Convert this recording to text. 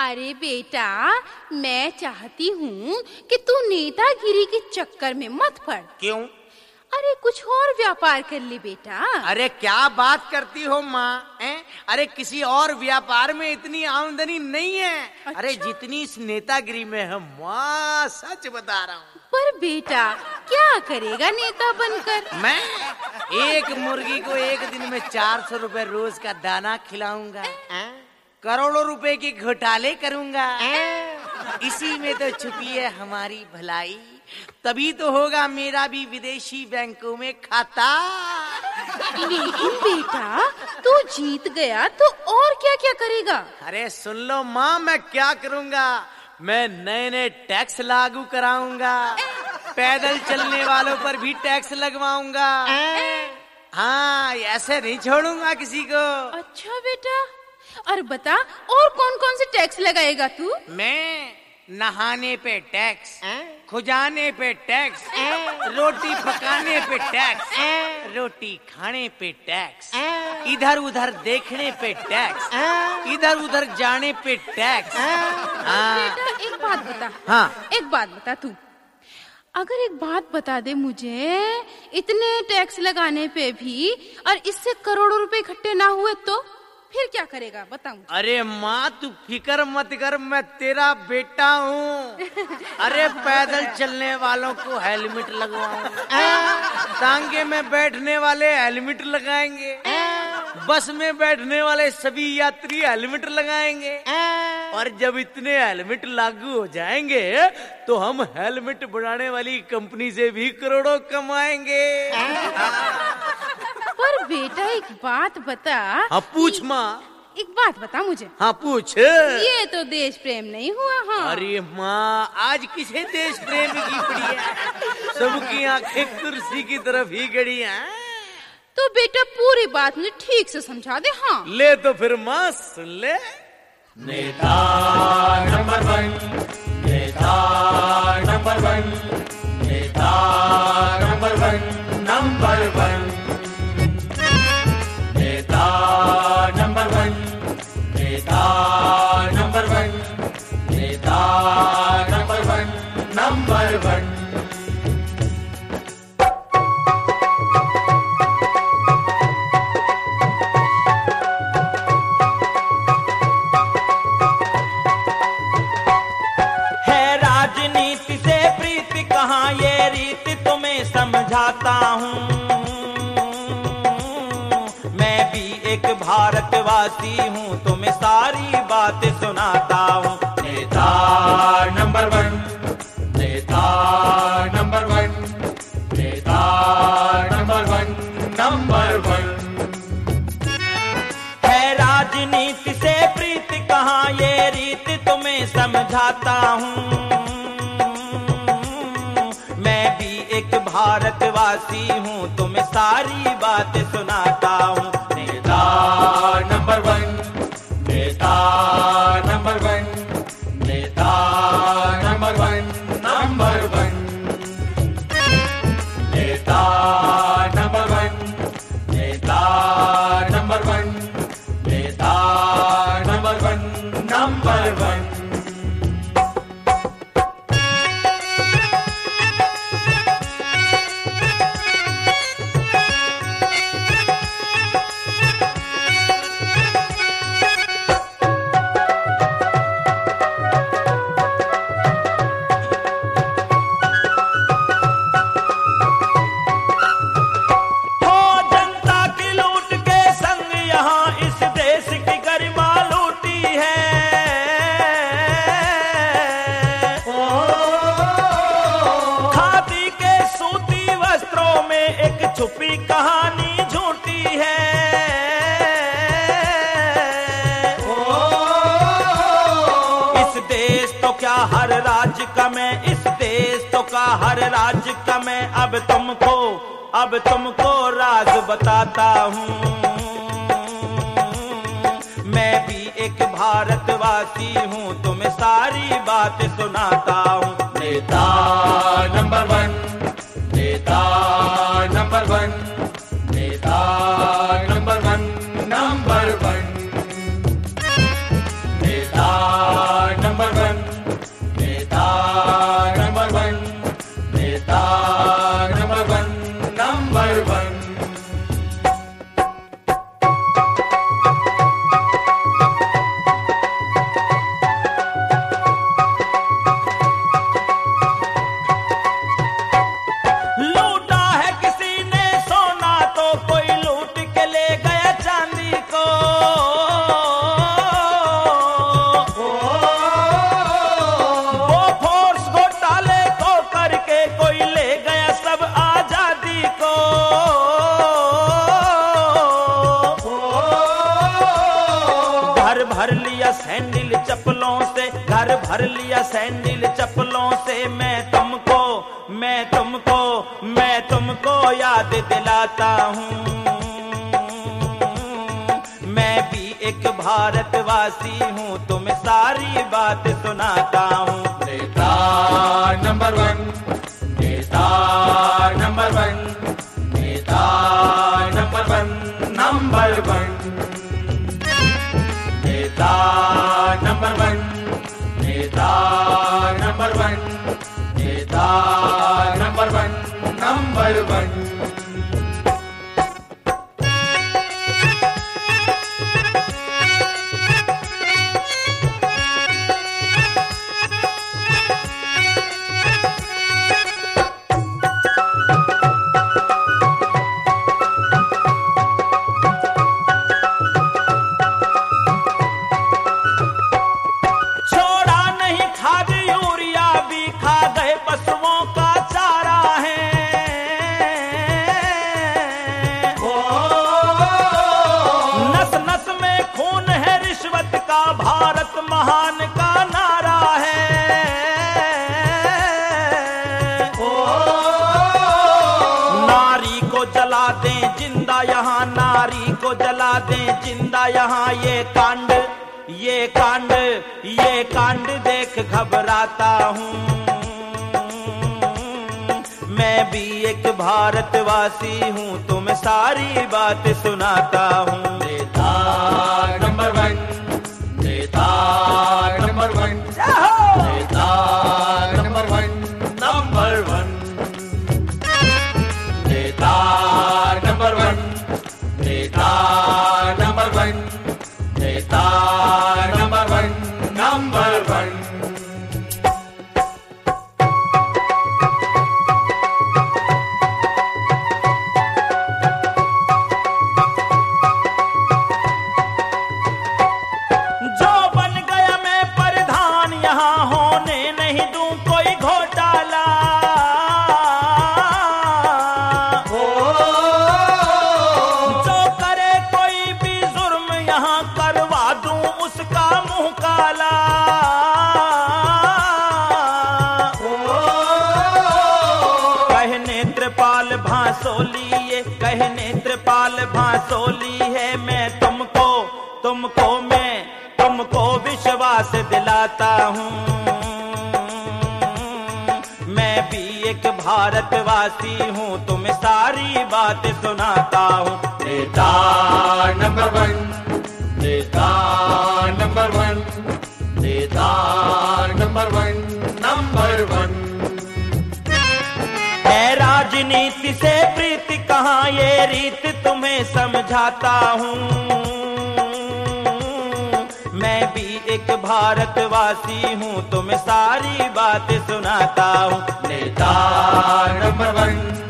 अरे बेटा, मैं चाहती हूँ कि तू नेतागिरी के चक्कर में मत पड़। क्यों? अरे कुछ और व्यापार कर ले बेटा। अरे क्या बात करती हो माँ? अरे किसी और व्यापार में इतनी आमदनी नहीं है। अच्छा? अरे जितनी इस नेतागिरी में है माँ, सच बता रहा हूँ। पर बेटा, क्या करेगा नेता बनकर? मैं एक मुर्गी को एक दिन में 400 रुपए रोज का दाना खिलाऊंगा, करोड़ों रुपए के घोटाले करूंगा। इसी में तो छुपी है हमारी भलाई। तभी तो होगा मेरा भी विदेशी बैंकों में खाता। लेकिन बेटा, तू जीत गया तो और क्या क्या करेगा? अरे सुन लो माँ, मैं क्या करूंगा। मैं नए नए टैक्स लागू कराऊंगा, पैदल चलने वालों पर भी टैक्स लगवाऊंगा। हाँ, ऐसे नहीं छोड़ूंगा किसी को। अच्छा बेटा, और बता, और कौन कौन से टैक्स लगाएगा तू? मैं नहाने पे टैक्स, खुजाने पे टैक्स, रोटी पकाने पे टैक्स, रोटी खाने पे टैक्स, इधर उधर देखने पे टैक्स, इधर उधर जाने पे टैक्स। बेटा एक बात बता। हाँ, एक बात बता तू, अगर एक बात बता दे मुझे, इतने टैक्स लगाने पे भी और इससे करोड़ों रुपए इकट्ठे ना हुए तो फिर क्या करेगा, बताऊं? अरे माँ तू फिक्र मत कर, मैं तेरा बेटा हूँ। अरे पैदल चलने वालों को हेलमेट लगवाऊंगा, टांगे में बैठने वाले हेलमेट लगाएंगे, बस में बैठने वाले सभी यात्री हेलमेट लगाएंगे। और जब इतने हेलमेट लागू हो जाएंगे तो हम हेलमेट बनाने वाली कंपनी से भी करोड़ों कमाएंगे। पर बेटा एक बात बता। हाँ पूछ माँ। एक बात बता मुझे। हाँ पूछ। ये तो देश प्रेम नहीं हुआ? हाँ। अरे माँ, आज किसे देश प्रेम की पड़ी है? सबकी आंखें कुर्सी की तरफ ही गड़ी हैं। तो बेटा पूरी बात मुझे ठीक से समझा दे। हाँ ले तो फिर माँ सुन ले। नेता नंबर 1, नेता नंबर 1, नेता नंबर 1, नंबर 1, नेता नंबर 1, नेता नंबर 1, नेता नंबर 1, नंबर 1। समझाता हूँ मैं भी एक भारतवासी हूँ, तुम्हें सारी बातें सुनाता हूँ। नेता नंबर 1, नेता नंबर 1, नेता नंबर 1, नंबर 1। है राजनीति से प्रीति कहाँ, ये रीत तुम्हें समझाता हूँ। भारतवासी हूँ, तुम्हें सारी बातें सुनाता हूँ। नेता नंबर 1, नेता नंबर 1, नेता नंबर 1, नंबर 1, नेता नंबर 1, नेता नंबर 1, नेता नंबर 1, नंबर 1। छुपी कहानी झूठी है। इस देश तो क्या हर राज्य का मैं, इस देश तो का हर राज्य का मैं अब तुमको राज बताता हूँ। मैं भी एक भारतवासी हूँ, तुम्हें सारी बातें सुनाता हूँ। नेता नंबर 1, नेता नंबर 1, नेता नंबर 1, नंबर 1, नेता भर लिया सैंडल चप्पलों से, घर भर लिया सैंडल चप्पलों से। मैं तुमको याद दिलाता हूँ, मैं भी एक भारतवासी हूँ, तुम्हें सारी बात सुनाता हूँ। नेता नंबर वन, नेता नंबर वन, नेता नंबर वन, नंबर वन, नेता नंबर वन, नेता नंबर वन, नेता नंबर वन, नंबर वन। नारी को जला दें जिंदा यहाँ, ये कांड देख घबराता हूँ। मैं भी एक भारतवासी हूँ, तुम्हें सारी बात सुनाता हूँ। नेता नंबर वन, नेता नंबर वन, नेता नंबर वन, नंबर वन, नेता नंबर वन, नेता नंबर वन, नेता नंबर वन, नंबर वन। जो बन गया मैं प्रधान, यहाँ होने नहीं दूं कोई घोटाला। जो करे कोई भी जुर्म यहाँ करवा दूं उसका मुंह काला। कहे नेत्रपाल भांसोली, ये कहे नेत्रपाल भांसोली है। मैं तुमको विश्वास दिलाता हूँ, मैं भी एक भारतवासी हूँ, तुम्हें सारी बात सुनाता हूँ। नेता नंबर वन, नेता नंबर वन, नेता नंबर वन, नंबर वन। है राजनीति से प्रीति कहाँ, ये रीत तुम्हें समझाता हूँ। मैं भी एक भारतवासी हूँ, तुम्हें सारी बात सुनाता हूँ। नेता नंबर वन,